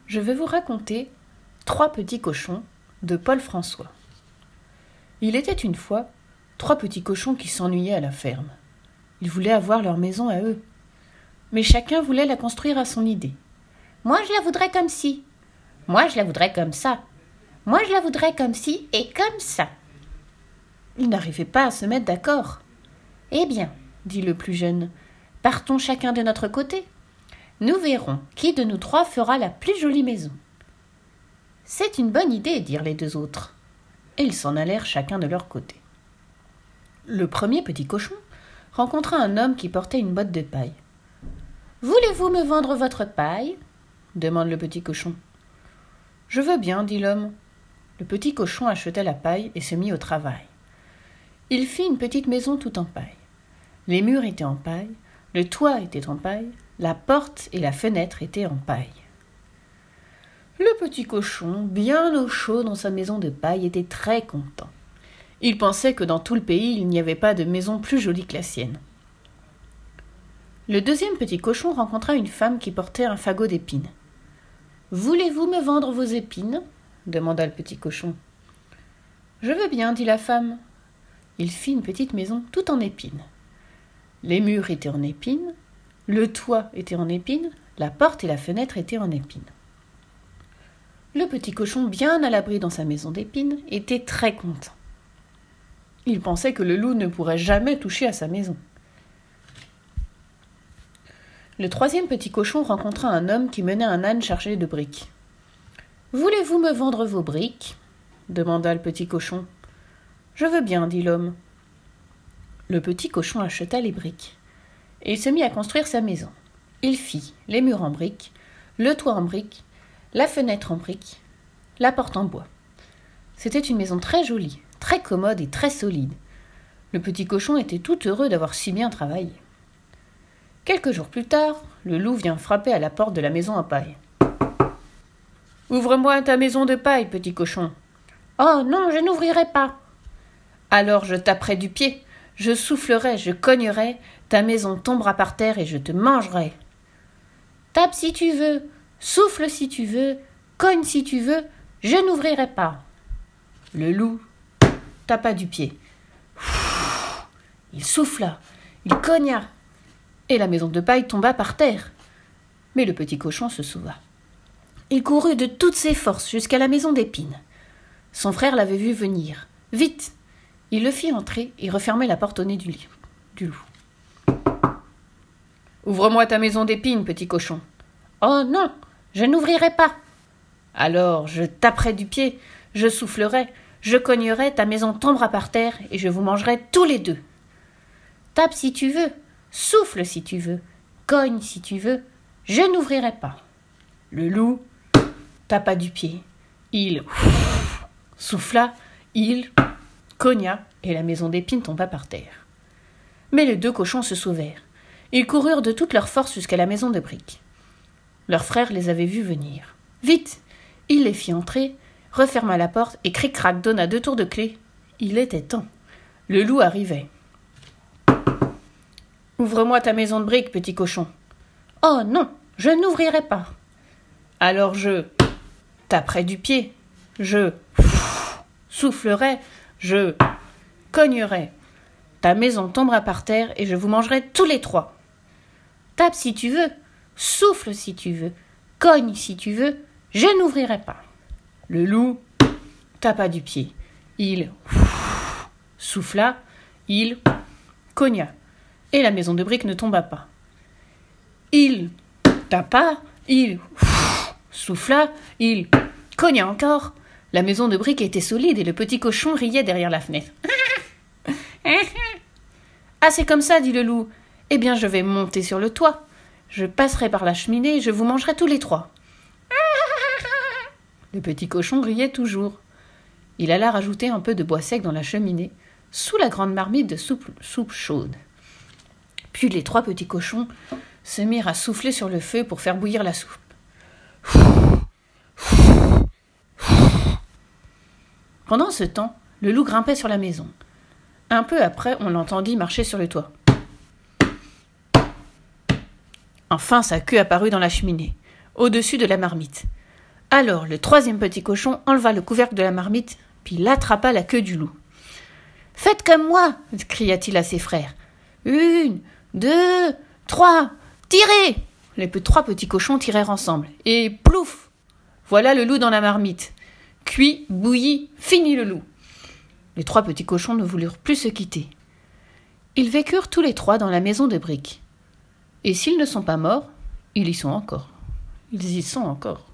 Je vais vous raconter 3 petits cochons de Paul François. Il était une fois 3 petits cochons qui s'ennuyaient à la ferme. Ils voulaient avoir leur maison à eux. Mais chacun voulait la construire à son idée. Moi, je la voudrais comme ci. Moi, je la voudrais comme ça. Moi, je la voudrais comme ci et comme ça. Ils n'arrivaient pas à se mettre d'accord. Eh bien, dit le plus jeune, partons chacun de notre côté. Nous verrons qui de nous 3 fera la plus jolie maison. C'est une bonne idée, dirent les 2 autres. Et ils s'en allèrent chacun de leur côté. Le premier petit cochon rencontra un homme qui portait une botte de paille. « Voulez-vous me vendre votre paille ?» demande le petit cochon. « Je veux bien, dit l'homme. » Le petit cochon acheta la paille et se mit au travail. Il fit une petite maison toute en paille. Les murs étaient en paille, le toit était en paille, la porte et la fenêtre étaient en paille. Le petit cochon, bien au chaud dans sa maison de paille, était très content. Il pensait que dans tout le pays, il n'y avait pas de maison plus jolie que la sienne. Le deuxième petit cochon rencontra une femme qui portait un fagot d'épines. « Voulez-vous me vendre vos épines ?» demanda le petit cochon. « Je veux bien, dit la femme. » Il fit une petite maison toute en épines. Les murs étaient en épines, le toit était en épines, la porte et la fenêtre étaient en épines. Le petit cochon, bien à l'abri dans sa maison d'épines, était très content. Il pensait que le loup ne pourrait jamais toucher à sa maison. Le troisième petit cochon rencontra un homme qui menait un âne chargé de briques. « Voulez-vous me vendre vos briques ?» demanda le petit cochon. « Je veux bien, dit l'homme. » Le petit cochon acheta les briques et il se mit à construire sa maison. Il fit les murs en briques, le toit en briques, la fenêtre en briques, la porte en bois. C'était une maison très jolie, très commode et très solide. Le petit cochon était tout heureux d'avoir si bien travaillé. Quelques jours plus tard, le loup vient frapper à la porte de la maison en paille. « Ouvre-moi ta maison de paille, petit cochon. »« Oh non, je n'ouvrirai pas. »« Alors je taperai du pied, je soufflerai, je cognerai, ta maison tombera par terre et je te mangerai. »« Tape si tu veux, souffle si tu veux, cogne si tu veux, je n'ouvrirai pas. » Le loup tapa du pied. Il souffla, il cogna, et la maison de paille tomba par terre. Mais le petit cochon se sauva. Il courut de toutes ses forces jusqu'à la maison d'épines. Son frère l'avait vu venir. Vite! Il le fit entrer et refermer la porte au nez du loup. « Ouvre-moi ta maison d'épines, petit cochon. »« Oh non, je n'ouvrirai pas. »« Alors je taperai du pied, je soufflerai, je cognerai, ta maison tombera par terre et je vous mangerai tous les 2. »« Tape si tu veux, souffle si tu veux, cogne si tu veux, je n'ouvrirai pas. » Le loup tapa du pied. Il souffla, il cogna et la maison d'épines tomba par terre. Mais les 2 cochons se sauvèrent. Ils coururent de toute leur force jusqu'à la maison de briques. Leur frère les avait vus venir. Vite! Il les fit entrer, referma la porte et cric-crac donna 2 tours de clé. Il était temps. Le loup arrivait. « Ouvre-moi ta maison de briques, petit cochon. »« Oh non, je n'ouvrirai pas. »« Alors je taperai du pied, je soufflerai, je cognerai. Ta maison tombera par terre et je vous mangerai tous les 3. »« Tape si tu veux, souffle si tu veux, cogne si tu veux, je n'ouvrirai pas. » Le loup tapa du pied. Il souffla, il cogna, et la maison de briques ne tomba pas. Il tapa, il souffla, il cogna encore. La maison de briques était solide et le petit cochon riait derrière la fenêtre. « Ah, c'est comme ça, dit le loup. Eh bien, je vais monter sur le toit. Je passerai par la cheminée et je vous mangerai tous les 3. » Le petit cochon riait toujours. Il alla rajouter un peu de bois sec dans la cheminée, sous la grande marmite de soupe chaude. Puis les 3 petits cochons se mirent à souffler sur le feu pour faire bouillir la soupe. Pendant ce temps, le loup grimpait sur la maison. Un peu après, on l'entendit marcher sur le toit. Enfin, sa queue apparut dans la cheminée, au-dessus de la marmite. Alors le troisième petit cochon enleva le couvercle de la marmite, puis il attrapa la queue du loup. « Faites comme moi !» cria-t-il à ses frères. « 1, 2, 3, tirez !» Les trois petits cochons tirèrent ensemble, et plouf ! Voilà le loup dans la marmite. Cuit, bouilli, fini le loup. Les trois petits cochons ne voulurent plus se quitter. Ils vécurent tous les trois dans la maison de briques. Et s'ils ne sont pas morts, ils y sont encore. Ils y sont encore.